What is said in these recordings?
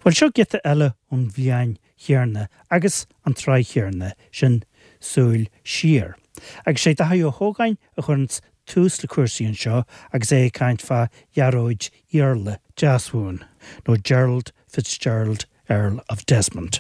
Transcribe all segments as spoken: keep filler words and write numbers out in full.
Well seo gite eile ón bhliain chearna agus an trí chearna sin súil siar. Agus sé datha ó thógáin a chuirnt tús le cuasaíonn seo agus é caint fa Gearóid Iarla Deasmhún nó Gerald Fitzgerald Earl of Desmond.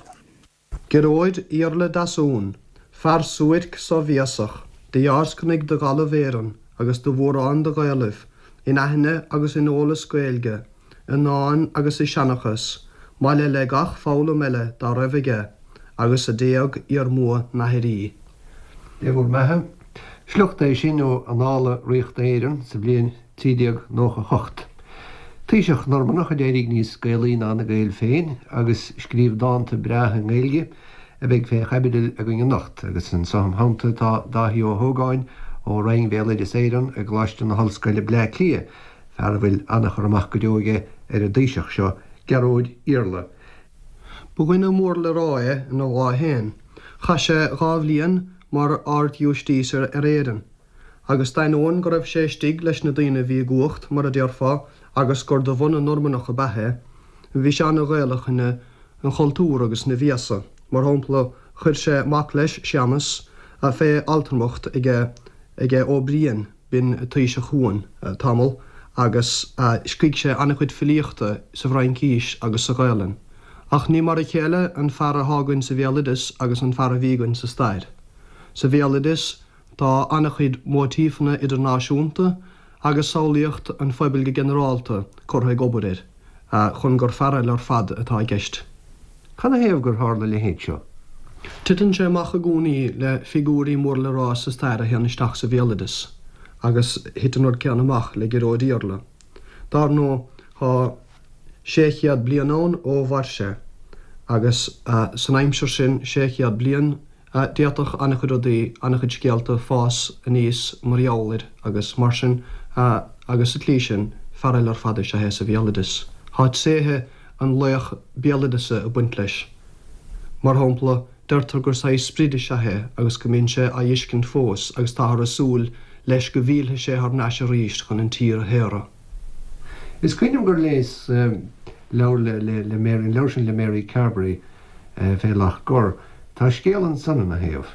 Gearóid Iarla Deasmhún, fear suairc sa bhíasach, de jarscanig de gala bhéran agus de bhórán de gaialah, in aithne agus in óla scailge, in náin agus i seanachas, má le le gach fála meile dá raibhige, agus a déag ar mua na hirí. Déagúr methe, slucht é sin ó anála riocht éireann sa bliain tídeag nócha hocht. Tíiseach normanach a déirigh níos gailín anna gail féin, agus scríb dáanta brethe ngailge, a bheith fé chabidil a gine nacht, agus an sam hamta tá dahi ó thógáin ó raing bhéile is éireann a gláiste na hallscaile blé clia, fear bhfuil annach amach go deoige ar a díiseach seo Gearóid Iarla. Bhuaine mór le ráe na bhá héin, cha sé gábhlíonn mar ard jústíosar ar éireann, agus dainón go raibh sé stig leis na daoine bhí guacht mar a dearfá agus gur do bhuna normanach a bethe, bhí se na ghailechine an chultúr agus na bhíasa, mar thompla chuir sé mac leis seamas a fé altarmacht ige ige ó bríon bin tuise chuan tamil, agus uh, scrig sé annach chuid filíochta sa bhrain cíis agus sa gailen. Ach ní mar a chéile an fear hágann sa bhéalidis agus an fear bhígann sa staid. Sa bhéalidis tá annach chuid mótífanna idirnáisiúnta agus sálaíocht an foibilge generálta chutha gobarir, uh, chun gur fearil ar fad atá gceist. Chana héamh gur hála le héad seo? Titan sé macha gúnaí le figúrí mór le rá sa staid a heanisteach sa bhéalidis, agus hitanúir cean amach le Gearóid Iarla. Dar nó há séchiad blianón ó bharse, agus uh, san aimseir sin séchiad blian uh, déatach annach chud rudaí annach chud scialta fás a níos mar jaolir agus mar sin uh, agus a tlísin fearil ar fada se hé sa bhéalidis. Háit séthe an leach bhéalidise a buint leis. Mar thompla deirtar gur sa spríide se hé agus go mbíonn sé a dhiiscint fós agus táthar a súil leis go bhíalthe sé ar náis a ríist chun an tír a héra. Is cuinim gur léis um, leir le, le, le Mary, leir sin le Mary Carberry uh, fé lach gur, tá scéal an sanna na héamh?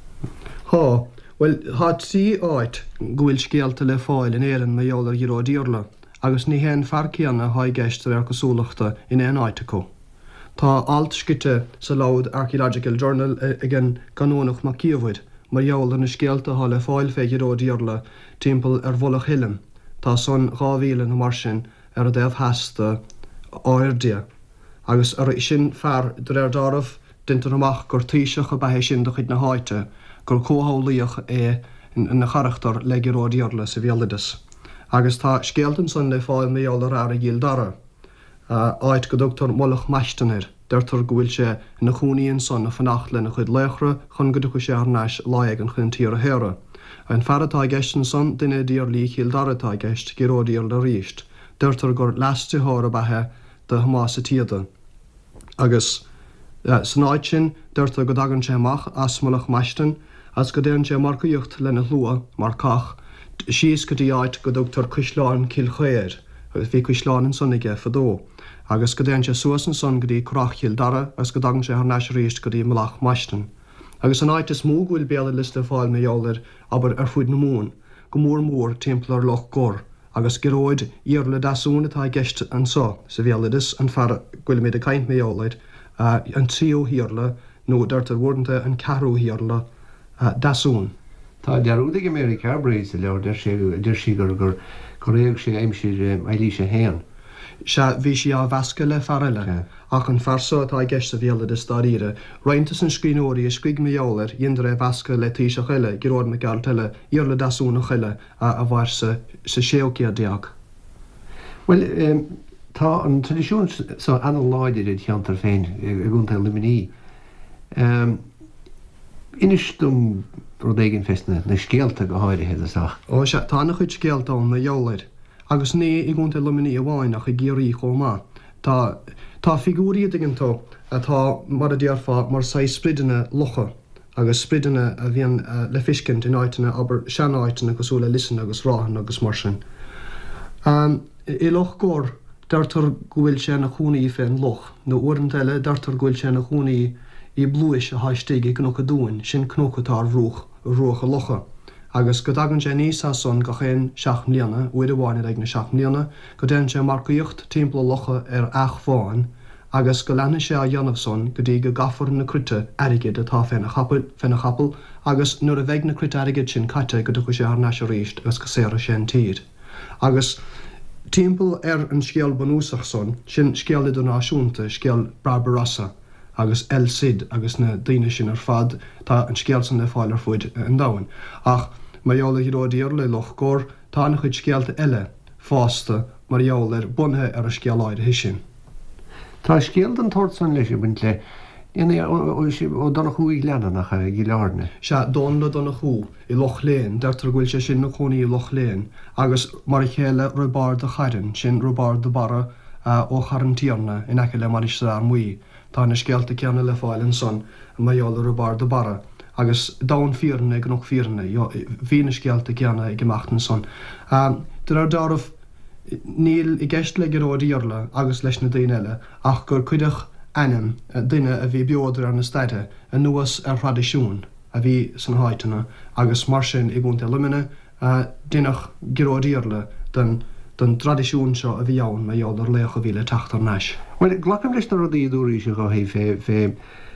Tá, well, há tí áit gohfuil scéalta le fáil in éireann me eolar Gearóid Iarla, agus ní héan fearcianna há geistar ar cosúlachta in éon áit acu. Tá alt scite sa Louth Archaeological Journal igen ganónach mac Ciamhid, mar eolar na scéalta há le fáil fé Gearóid Iarla timpeall ar bholach Hillim, tá son gámhíle na mar sin ar a déobh heasta áirdia, agus ar sin fear dur ar darmh dintar amach gur tíiseach a bethe sin do chuid na háite, gur cóthabhlaíoch é in na charachtar le Gearóid Iarla sa bhéalidis. Agus tá scéaltan son le fáil mé eolar ar a gíl dara, uh, áit go dtugtar molach meistanir, deirtar gohfuil sé na chúnaíonn son a fannacht le na chuid léchra chun go dtugtar sé ar náis láig an chun tír a héra. An fearratá geistan son duine díor lí cíl daratá geist Gearóid Iarla ríist, deirtar gur leasta thóra bethe de Hamas a tíada. Agus uh, san áit sin deirtar go dagann sé amach as molach meistan, as go déann sé mar goíocht le na hlua mar cach, síos go dtí áit go dtugtar cuisleáin cíl chéir, agus bhí cuisleáin sonnige fadó, agus go déann sé suas an son go dtí crach cíl dara, agus go dagann sé ar náis ríist go dtí molach meistan. Agus an áit is mó gohfuil béla liste fáil mé eolar aber ar fuid na mún, go mór mór timplar loch gor, agus Gearóid Iarla Deasmhún atá geist an sá sa bhéalidis an fear gohfuil méid a caint mé eolaid uh, an tríú Iarla nó deirtar bhórnta an ceathrú Iarla uh, Deasmhún. Tá dearúdaigh Mary Carberry sa leabhar deir sí gur gur gur réag sé aimsir éilí sé héan. Se bhí si á bhesca le fearile, ach an fearsa atá geist sa bhéalidis dá ire, roinntas an scríóirí a scuig mé eolar iondar é bhesca le tíoseach eile, Gearóid me geall tuile Iarla Deasmhúnach eile a, a bhair sa, sa séocia deag. Well, um, tá an tradiisiún sa anal láidir i teantar féin a gúnta liminí. Um, Inistum rodéigin festna na scéalta go háirithe asach. Ó se tá nach chuid scéalta na eolaid, agus ní i gúnta liminí a bháin ach i géirí chomá. Tá tá figúrí digantó atá mar a dearfá mar sa spridine locha, agus spridine a bhíon uh, le fiscint in áitina aber seanáitina gosúla lisan agus ráhan agus mar sin. Um, I loch gór dartar gohfuil sé na chúnaí féin loch, nó uan eile dartar gohfuil sé na chúnaí í blúis a haistéige gnocha dúin sin cnochatá rúch rucha locha. Agus go dagan sé níos son go chéin seach mlíana, uiad bháin ag na seach mlíana, go déan sé marcaíocht timppla locha ar ach fáin, agus go lena sé a dhéanamh son go dtí go gafar na crute airigid atá féna chapel, féna chapel, agus nuair a bheith na crute airigid sin caite go dtucha sé ar neis a ríist agus go séra sé an tír. Agus timppla ar an scéal banúsach son, sin scéal idirnáisiúnta, scéal Barbarossa, agus El Cid agus na daine sin ar fad tá an scéal san le fáil ar fuid an dahain. Ach margheall iróidíar le loch gór tá na chuid scéalta eile fásta margheall ar bunthe ar a scéaláid hisin. Tá scéal an tort san leis bint le ó donna chuí leanana nach í learne. Se don le donna chuú i loch léin, deirtar bhfuil sé sin na chunaí i loch léin, agus mar chéile robar de chairin sin robar de bara ó charantíarna in aice le mar is ar muí. Tá na scéalta ceanna le fáilen son margheall robar de bara. Agus dain fíorna ag noch fíorna, hí na scéalta ceanna ag gimachtan son. Dar ar darmh níl i gceist le iróidíorla agus leis na daine eile, ach gur cuideach anam duine a bhí beóidir ar na staide a nuas ar tradiisiún a bhí san háitena agus mar sin i búnta lumine duineach iróidíorla den den tradiisiún seo a bhí ann margheall ar léach a bhí le teachtar neis. Well, glacham leis na rudaí dúirí se go hé fé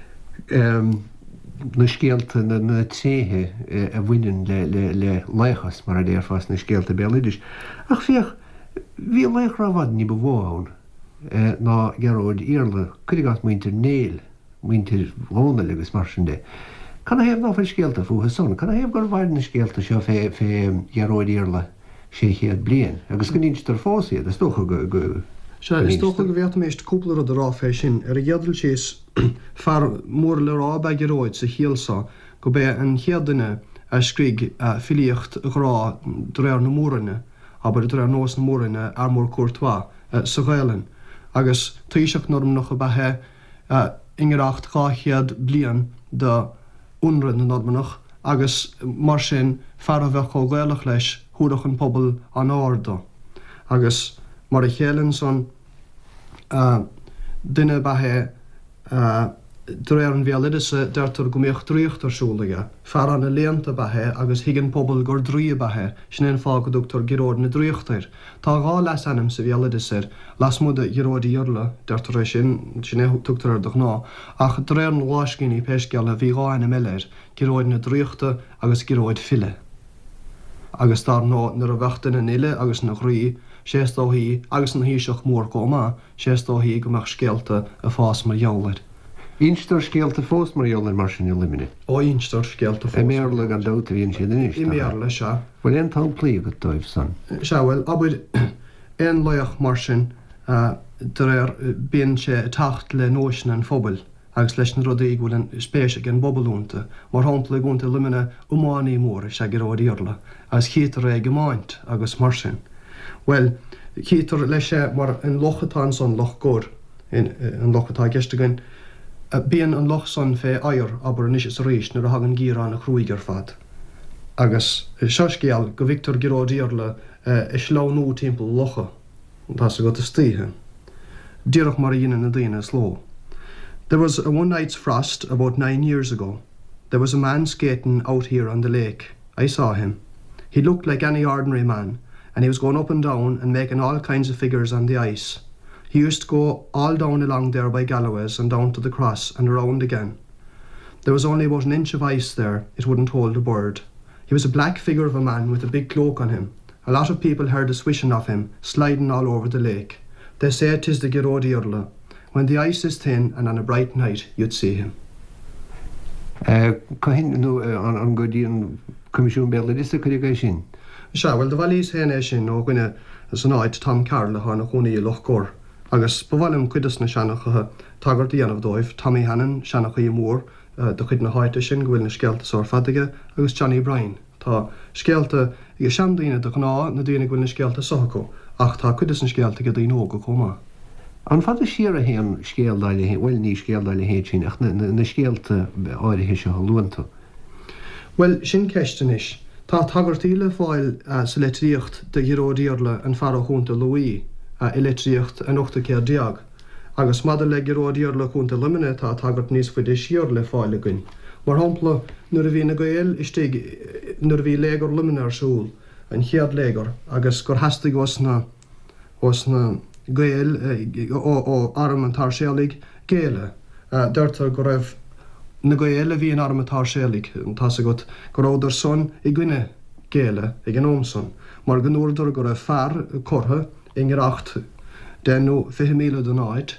na scéalta na tréthe a bhaineann le leichas mar a déir fás na scéalta bélidir. Ach fíoch, bhí leich ra bhad ní bhháin ná gearóid íorla, chuidig gas muintir néil, muintir bhóna legus mar sin de. Can a hebh ná fé scéalta fuha son, can a hebh gur bhaid na scéalta seo fé gearóid íorla sé chéad blian, agus go níos tar fásaí, is tócha go go Se is tócha go bhéta méist cúpla a rá fé sin ar a gheadil séos fear mór le rá be geróid sa chéalsa go bé an chéadaine a scríg filíocht rá dréir na móranne, aber dréir nós na móranne ar mór cuairtá sa ghéilen. Agus tuiseach norm nach a bethe ingaracht gáchéad blian de unran na normanach, agus mar sin fear a bheith có ghéalach leis thuadach an pobl an áda. Agus mar a chéalann son duine bethe dréir an bhéalidise deirtar go mbeoh dríocht arsúlaige, fear an na léanta bethe agus higann pobl gur drí bethe sin éon fá go dútar giróid na dríochtair. Tá gá leis anam sa bhéalidisir las muda giróidí iorla deirtar sin sin é tugtar ar do ná, ach dréir an láiscin í peisceall a bhí gá anam eileir giróid na dríochta agus giróid file. Agus dar nó nar a bheachtain na ile agus na chrí, séastóthaí agus na híiseach mór comá, séastóthaí go meach scéalta a fás mar jaolaid. Ínstar scéalta fós mar jaolaid mar sin limine. Ó ínstar scéalta fós. I méarla an dáta bhíonn siad inis. I méarla se. Bhfuil an tá plí go dóibh san. Se bhfuil abuid éon loiach mar sin dar ar bíonn sé tacht le nóisina an phobal agus leis na rudaí bhfuil an spéise an bobalúnta, mar hápla gúnta limine umánaí mór sé giróid íorla, agus chétar é gomáint agus mar sin. Well, chétar leis sé mar an lochatá son loch gór, an lochatá geistegain, bíon an loch son fé air aber an is rééis nar a hagan gíra na chrúigar fad. Agus seo scéal go bhictar giróid íorla is leanú timppla locha, tá sa go a stíthe. Díreach mar a dhéanaan na daine sló. There was a one night's frost about nine years ago. There was a man skating out here on the lake. I saw him. He looked like any ordinary man, and he was going up and down and making all kinds of figures on the ice. He used to go all down along there by Galloway's and down to the cross and around again. There was only about an inch of ice there, it wouldn't hold a bird. He was a black figure of a man with a big cloak on him. A lot of people heard the swishing of him, sliding all over the lake. They say 'tis the Gearóid Íorla. When the ice is thin and on a bright night, you'd see him. Cahin nó an go dtíon comisiún béla is a chuige sin. Se bhfuil do bhilís héana sin ó gine san áid Tom Carroll a na chunaí loch gór. Agus bhhailm cuidas na seanachathe tagart dhéanamh dóibh Tommy Hannon seanachchaí mór do chuid na háite sin go bhfuil na scéalta sár fadige agus Johnny Bryan. Tá scéalta i seandaine do gná na daine bhfuil na scéalta sochacó, ach tá cuidas na scéalta go daon óga comá. An fad a siar a héan scéaldáile hé, bhfuil ní scéaldáile hé sin ach na scéalta áirithe se luanta. Well, sin ceistan is. Tá tagartíí le fáil sa le tríocht de Gearóid Íorla an fear chunta Louis iletríocht an ochta cé diag. Agus mad le goródíor le chunta lumine tá tagart níos fuidir sior le fáile gunn. Mar hapla nuair a bhí na gael istí nuair a bhí légar lumine ar siúl an chiad légar agus gur hastig os na os na gael ó arm an tar sélig géile. D'irtar go raibh na gael a bhí an arm an tar sélig tá sa got go ráidir son i gcuine géile ag an ómson. Mar gnúidir go raibh fear cortha ingaracht denú fiche míle den áid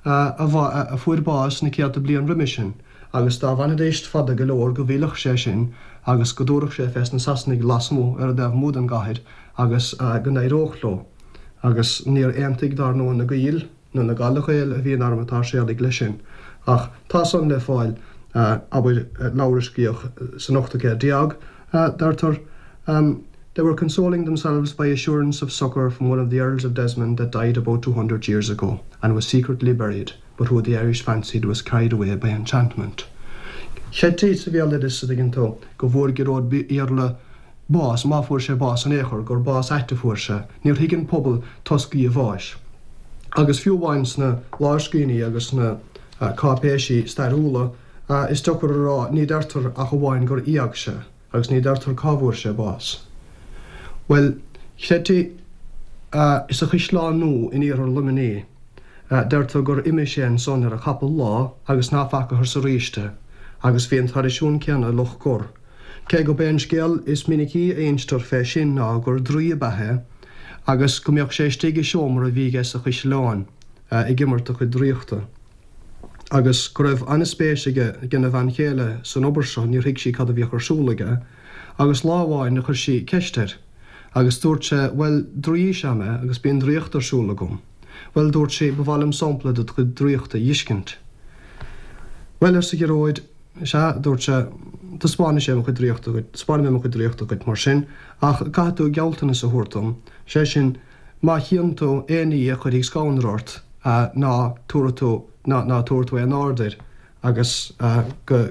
a fuair bás na ceata blian remission agus tá bhaine éist fada go leor go bhílach sé sin agus go dúrach sé fes na sasnig lasmú ar a deh múd an gaiid agus go éireochló agus níor éimtigh dar nó na gail nó na galachéil a bhí an armatá séalaigh lei sin. Ach tá son le fáil a bhfuil láriscíoch san ochta cé diag d'irtar they were consoling themselves by assurance of succour from one of the Earls of Desmond that died about two hundred years ago and was secretly buried, but who the Irish fancied was carried away by enchantment. Chetí sa bhéal is sa digintó go bhór giród íarla bás má fuair sé bás an échor gur bás eite fuair sé, níor higann pobl toscaí a bháis. Agus fiú bhains na láiscíní agus na cápéisi stairúla is tuchar rá ní d'irtar a go bháin gur íag sé, agus ní d'irtar cábhúir sé bás. Well, chetí uh, is a chislá nó in íar luminé, uh, d'irtar gur imi sé an son ar a chapel lá agus ná faca thar sa ríiste, agus bhí an tradiisiún ceanna loch cor. Cé go ben scéal is minicí éinstar fé sin ná gur drí a bethe, agus go mbeadh sé stigh seomar a bhí gas a chisláin uh, i gimmart a chu dríochta. Agus go raibh anaspéisige gina bhain chéile san obair níor hiic sí cad a bhí chursúlaige, agus láháin na chur sí ceistir. Agus dúirt sé, well, drí seame agus bíon dríocht arsúla gom. Well, dúirt sé bhhailm sampla do chu dríochta dhiiscint. Well, ar sa giróid, sé dúirt sé, tá spáine sé chu dríochta go, spáine mé chu dríochta go mar sin, ach gaitú gealtainna sa thuirtom, sé sin má chiantó éanaí a chud ag scánráirt ná túratú ná túirtú an áidir agus go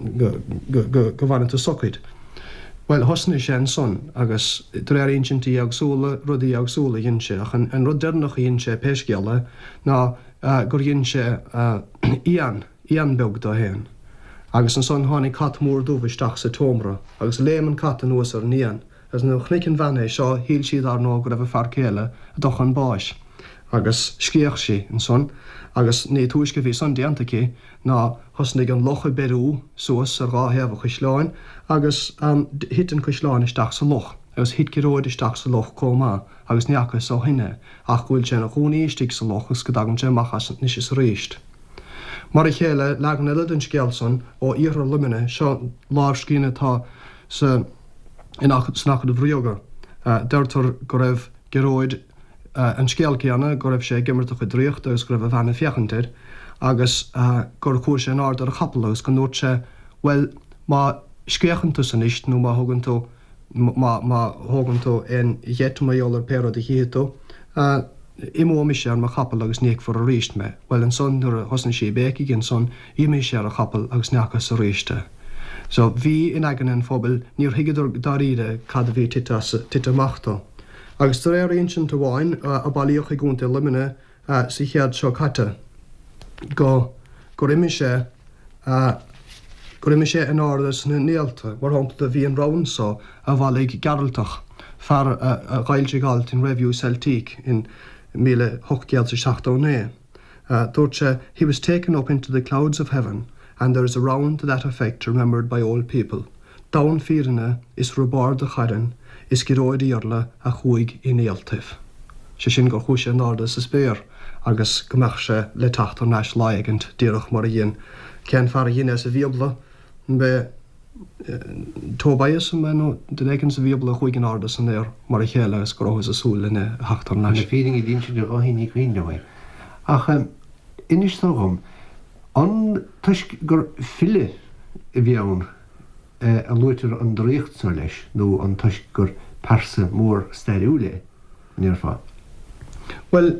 bhhaine tú socaid. Well, hosna sé an son, agus dréir aintí agsúla, rudaí agsúla dhéanse, ach an rud dernach dhéanse peisgeala ná gur dhéanse ían, ían beag do héan. Agus an son tháinig cat mór dúbhisteach sa tómra, agus léman cat an nuas ar nían, agus nó chnicin bhaine seo híl siad ar nó go raibh fear céile a doch an báis. Agus scíoch sí an son, agus ní túis go bhí son déantaí ná hosnig an locha berú suas ar gáhéamh chuisláin, agus um, hit an chuisláin isteach sa loch, agus hit giróid isteach sa loch comá, agus neachas ó hinne, ach gúil sé nach chúnaí istigh sa loch agus go dagan sé machas níos is réist. Mar a chéile legan eile an scéalson ó íar lumine seo lárscíine tá sa snachad a bhríoga. D'irtar go raibh giróid an scéalcéanna go raibh sé gimmart a chu dríocht agus go raibh a bheanna fiochantir, agus gur chuair sé an ard ar a chapel agus go nóir sé, well, má scéachantu san ist nó má thugantú má thugantú an dhéit maiol ar péad a híítú, I mó mi sé ar má chapel agus níag for a ríist me. Well, an son nuair a hosna sé béci gin son, I mi sé ar a chapel agus neachas a ríiste. So bhí in agan an phobal níor higidir daríide cad a bhí tita machta. Agus tar éir ancient a bháin a bailíoch i gúnta limine sa chead seo caite. Go go imi sé go imi sé an ádas na néalta, mar hampla bhí an rán a bhalig garaltach far a gailte galt in Review Celtic in mille seachtaine. Dúirt sé, he was taken up into the clouds of heaven, and there is a round to that effect remembered by all people. Down fírinne is rubard de charan, is giróid íorla a chuig in éaltif. Se sin gur chúise an ádas is béir, agus gomach sé le tacht ar neis laigant díirech mar a dhéan. Cén far a dhéine sa bhíobla, be tóbaias men den egen sa bhíobla chuig an ádas an éir mar a chéile agus goróhas a súil in hacht ar neis. Na feeling I dínse de roihin í cuiine. Ach, inis gom, an tuis gur fille I bheann an luitir an dríocht sa leis, nó an tuis gur persa mór steiriúle níor fá. Well,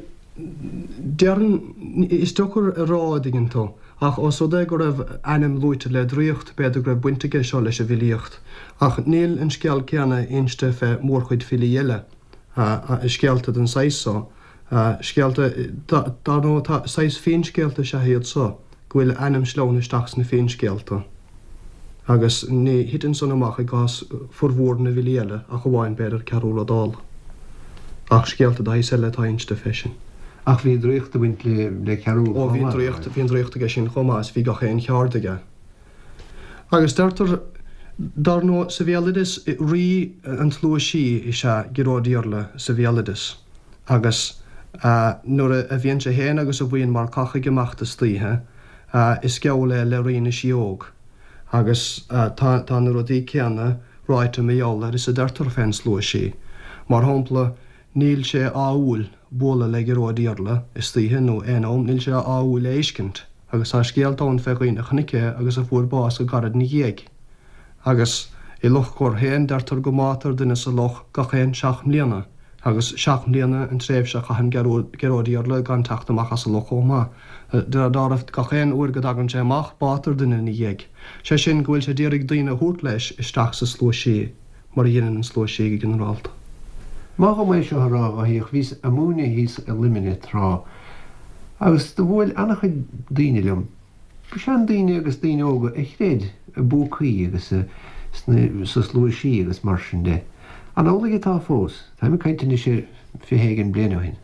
dearan is dochar a rádigin tó, ach os o de gur raibh anim luite le dríocht beidir gur buintige seo leis a bhílíocht, ach níl an scéal ceanna einste fe mór chuid filiile a scéalta den saisá Scéalta dá nó sais féin scéalta se héad sa, gohfuil anam slánaisteach na féin scéalta. Agus ní hitan son amach i gás forhór na bhíléile a go bháin beidir ceúla dáil. Ach scéalta dá sé le tainste fesin. Ach bhí dríocht a bhaint le le cearú. Ó bhíon dríocht bhíon dríocht aige sin chomás bhí go chéin cheardaige. Agus deirtar dar nó sa bhéalaidas rí an tlúisí i se giródíorla sa bhéalaidas. Agus nuair a bhíonn sé héin agus a bhíon mar cacha gemaachta slíthe is ceola le riine sióg. Agus tá na rudí ceanna ráite méála is a deirtar féin slúisí. Mar hámpla níl sé áúil bóla le giródíorla is slíthe nó éóm níl sé áúil éiscint. Agus tá scéaltán feghine chunice agus a bhuair bás go garad ní dhéag. Agus i loch cór héin deirtar go mátar duine sa loch ga chéin seach mbliana. Agus seach mbliana an tréimh se chahan giródíorla gan teachtamach as a loch ó má. De dámh ga chéin uair go dagan sé amach bátar duine ní dhéag. sé sin gohfuil sé ddírig daoine thuirt leis isteach sa slóisí mar dhéanaan an slóisí generalta. Má go mééis seo rá a híoh vís a múna híos a limine rá. Agus do bhfuil annach daine lem. Ba sean daine agus daine óga ag réad a búcaí agus sa slóisí agus mar sin de. An ólaige tá fós, Tá me caiinteine sé fihéigen blianahin.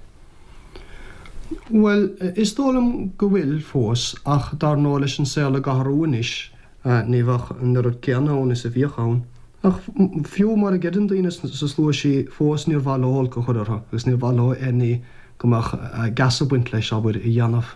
Well, is dólam go bhfuil fós ach dar nó leis an saola gaharúis níbhah an rud ceanán is a bhíochán. Ach fiú mar a gedan daine sa slóisí fós níor bhláil go chuidirtha, agus níor bhlá éní gomach gas a buint leis ábhar i dhéanamh.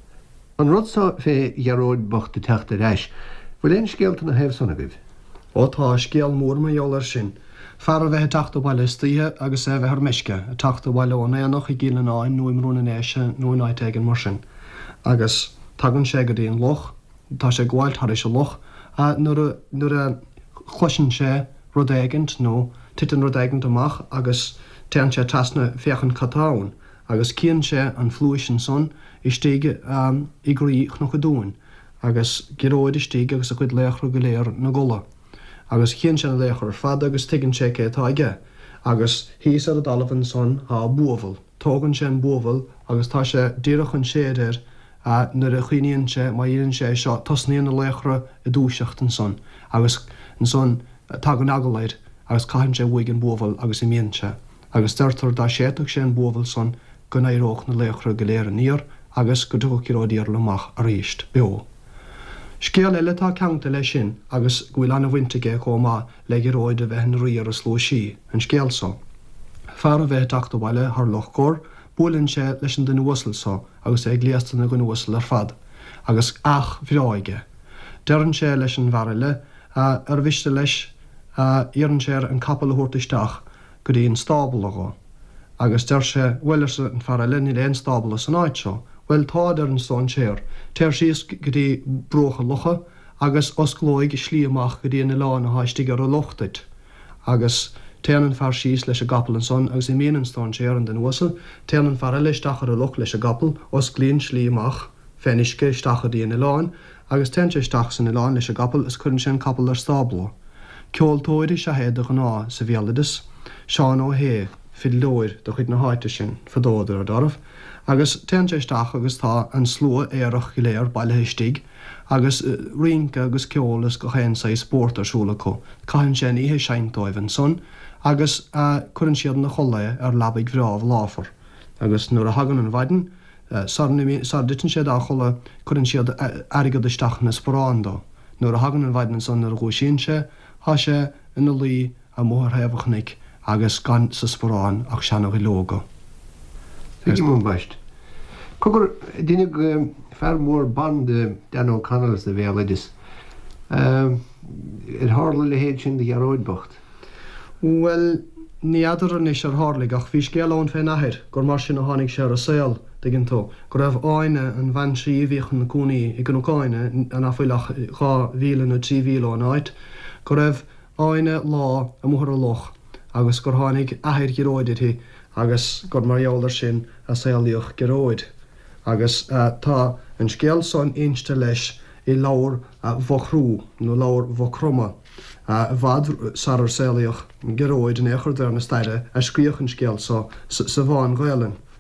An rudsa fé dhearóid bochta teachta reis, bhfuil éon scéalta na hebh sanna bibh. Ó tá scéal mór ma eolar sin. Far a bheith teachta bhile stíthe agus é bheith ar meisce, a teachta bhile óna éanach i gcíile náin nó imrúna néise nó náid éigen mar sin. Agus tagann sé go dtíon loch, tá sé gháil tar is a loch, a nuair a chluisin sé rud éigent nó titan rud éigent amach agus tean sé tasna féchan catáin, agus cíann sé an fluisin son i stíige i gríoch nó go dúin, agus giróid i stíige agus a chuid léachra go léir na gola. Agus chéan sé na léachar fad agus tuigann sé cé táige, agus híos ar a dalhan son há buamhal, tógann sé an buamhal agus tá sé díirech an séidir a nuair a chuoíonn sé má dhéann sé seo tosnaíon na léachra i dúiseacht an son, agus an son tag an agalaid agus caiim sé bhuaig an buamhal agus i mion sé. Agus deirtar dá séach sé an buamhal son go éireoch na léachra go léir an níor agus go dú ciródíar leach a ríist beo. Scéal eile tá ceanta lei sin agus bhfuil anna bhainteige chomá le giróid a bheith an riar a slóisí an scéalsa. Fear a bheith teachta bhile th lochcór, bualann sé leis an duine uasalsa agus é gléastain na gona uasal ar fad, agus ach bhráige. Dearann sé leis an bharile ar bhiste leis iarann sé an capal a thuirtaisteach go dtí an stábal aá. Agus deir sé bhfuilirsa an fearile ní léon stábal san áid seo, Well tá ar an stán séir, Teir síos go dtí brocha locha agus osglóig slí amach go dtí na láin a háistigh ar a lochtaid. Agus teanan fear síos leis a gapal an son agus i méan stán séir an den uasal, teanan fear leis stachar a loch leis a gapal os glíonn slí amach fénisce stachar dtí na láin, agus tean sé stach san na láin leis a gapal is chun sé an capal ar stábla. Ceoltóirí se héad a ná sa bhéalaidas, seán ó hé fid leir do chuid na háite sin fadóidir a darmh, agus tean sé stach agus tá an slua éireach go léir bailthe stig, agus rinca agus ceolalas go chéan sa sportarsúla có, caiann sé ihe seintáibhann son, agus chuann siad na chola ar labbaigh bhrámh láfar. Agus nuair a hagan an bhaiden, sar ditan siad a chola chuann siad airigad isteach na sporánda. Nuair a hagan an bhaiden son ar ghúisíonn sé, há sé ina lí a móthar hebhachnig agus gan sa sporán ach seanna go lóga. Tuigi mún baist. Cogur duine fear mór band den ó canals a bhéalaidas. Ar hála le héad sin de dhearóid bocht. Well, ní adar an is ar hálaigh ach bhí scéalán fé nachir, gur mar sin a tháinig sé ar a saoil diggin tó. Go raibh áine an bhain sí bhíochan na cúnaí i gan ócáine an afuilach chá bhíle na trí bhíle an áid, go raibh áine lá a muthar a loch, agus gur tháinig athir giróidití agus gur marheolar sin a saoíoch giróid. Agus tá an scéal son inste leis i láir bhochrú nó láir bhochroma. Bhd sar ar saoíoch giróid an échar ar na staire a scríoch an scéal sa bháin ghaelann.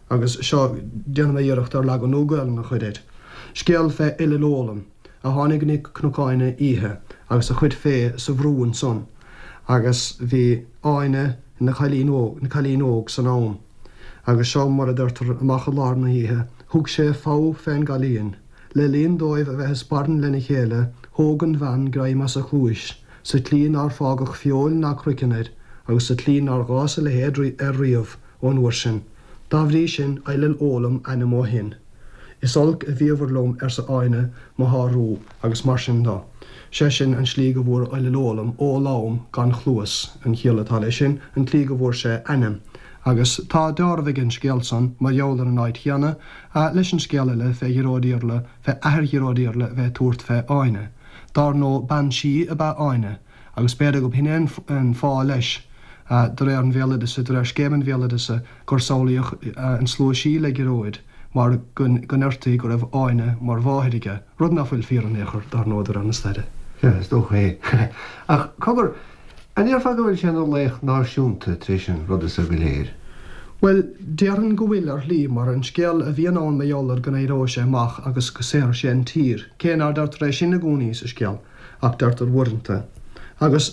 agus seo déanana dhéirecht ar le go nógail na chuideid. Scéal fé ile lólam, a tháinig nig cnocáine ihe, agus a chuid fé sa bhrúin son, agus bhí áine na chalín óg san ám. Agus seo mar a dúirtar amach lár na ihe, thug sé fá féin galíon, le líon dóibh a bheith sparn lena chéile, thógan bhean graimmas a chúis, sa tlín ar fágach fiol na cruicinid, agus sa tlín ar gása le héad ar riamh ón uair sin. Dá bhrí sin eilil ólam ana mó hin. Is olc a bhíomhar lom ar sa áine má thárú agus mar sin dá. Sé sin an slí go bhór eilil ólam ó lám gan chluas an chéalatá lei sin an tlí go bhór sé anim. Agus tá dearbhaigh scéal san mar jeollar an áid cheanna a leis an scéalaile fé gheróidíorla fé air gheróidíorla bheith tuairt fé áine. Dar nó ban si a bheith áine, agus beidir go hinine an fá leis, do ré an bhéalaidise, do ré scéman bhéalaidise gur sálaíoch an sló sí le geróid, mar gonirtaí go raibh áine mar bháthirige, rud na bhfuil fíor an éair dar nóidir an staide. Ja, is doch hé. Ach, cogur, an ar fa go bhfuil sé nó leich náisiúnta trí sin rud is a go léir? Well, dearan go bhfuil ar lí mar an scéal a bhíon an meollar go éró sé amach agus go séir sé an tír, cén ar dart rééis sin na gúnaí sa scéal, ach dart ar bhuirnta. Agus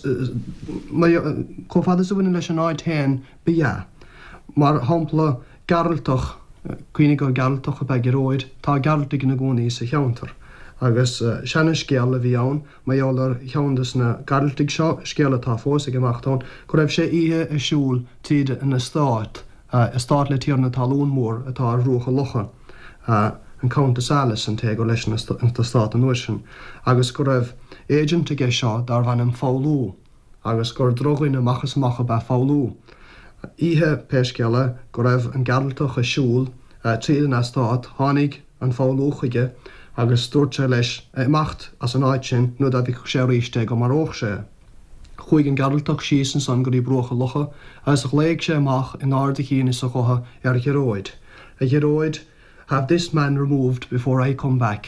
cófada sa bhaine leis an áid tain bia, mar hampla garaltach, cuoine go garaltach a bheith geróid, tá garaltaigh na gúnaí sa cheantar. Agus sena scéal a bhí ann, meollar cheandas na garaltaigh seo, scéal atá fós ag amachtáin, go raibh sé ihe a siúil tíide in na stát, Uh, stát le tíar na talún mór atá ruúcha locha uh, an Count de Salas an te go leis na stát an nuisisin. Agus go raibh agent aige seo dar bhain an fáulú, agus gur drogaine machchas macha be fáulú. Ihe péisceala go raibh an gadaltach a siúil uh, tríad na stát tháinig an fáulúchaige agus dúirt leis uh, macht as an áid sin nó a bhí sé ríiste go mar óch sé. Chuig an gadaltach síos an san gurí brocha locha, as a léig sé amach in áda chéine sa chotha ar a geróid. A geróid, have this man removed before I come back.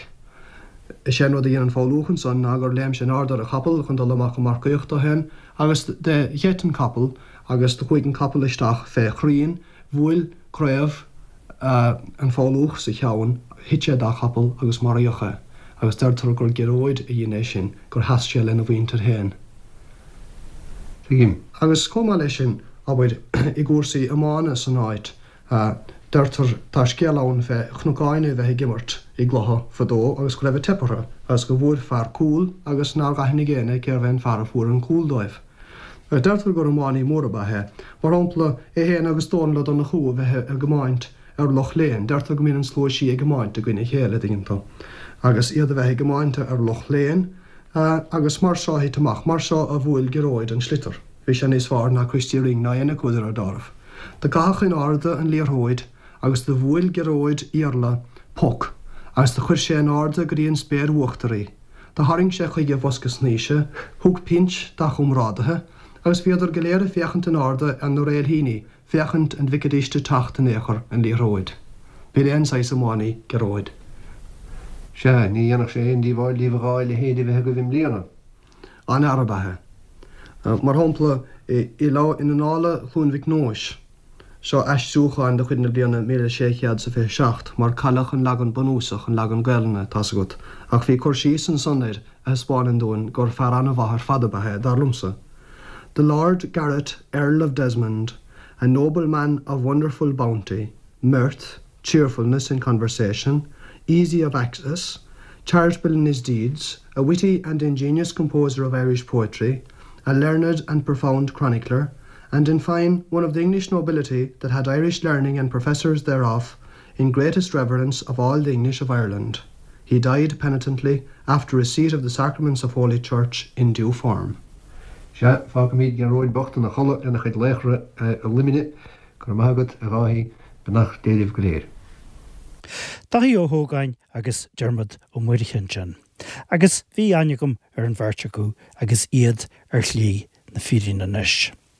I sé nó dhéanaan fáulúchan san agur léim sin ardar a chapel chun dul amach a marcaíocht a hen, agus de hétan capel agus de chuig an capel isteach fé chrín, bhfuil créamh uh, an fáulúch sa cheann, hitse da chapel agus maríocha, agus deirtar gur geróid a dhéine sin gur has sé lena bhaintar hen. Agus comá lei sin ábaid i gúrsaí amána san áid, deirtar tá scéalán bheith chnocáine bheith gimmart i glotha fadó agus go raibh tepara, agus go bhfuair fear cúl agus ná gaithna géine gur bhain fear a fuair an cúldóibh. Deirtar gur amánaí móra bathe, mar ampla é héana agus tónla don na chuú bheith a gomáint ar loch léin, deirtar go mín an sló sí a gomáint a gcuine chéile dinganta. Agus iad a bheith gomáinte ar loch léin, Uh, agus mar sáhí tamach, mar seo a bhfuil geróid an slitar. Bhí sé níos fearr na Christí ring na ina cuidir ar darmh. Tá gach in arda an líorthóid agus do bhfuil geróid íarla poc, agus do chuir sé an arda go dtíon spéir uachtarí. Tá haring sé chuige bhoscas níise, thug pinch da chumrádathe, agus bhíidir go léir féchant an arda an nó réal híní, féchant an bhicadíiste tacht an éair an líorthóid. Bí léon sais amánaí geróid. Se, ní dhéanach sé aon díomháil líomháil le héad bheith go bhím líana. An arabathe. Uh, mar hampla i, i lá in an ála chuúnmhic nóis. Seo eistúcháin de chuid na bliana mé séchead sa fé seacht, mar callach an lagan banúsach an lagan gailna tas agat. Ach bhí chuirsí san sonnéir a spáin dóin gur fear anna bhahar fadabathe dar lumsa. The Lord Garrett, Earl of Desmond, a nobleman of wonderful bounty, mirth, cheerfulness in conversation, easy of access, charitable in his deeds, a witty and ingenious composer of Irish poetry, a learned and profound chronicler, and in fine, one of the English nobility that had Irish learning and professors thereof, in greatest reverence of all the English of Ireland. He died penitently after receipt of the sacraments of Holy Church in due form. Se, fá go míad gan roiid bochta na chola lena chuid léchre a limine, gur mágad a ráhí benach déadh go léir. Daí ó thógáin agus Dermot ó Muirichin sin. Agus bhí aine gom ar an bhairt acu agus iad ar chlí na fírin na niis.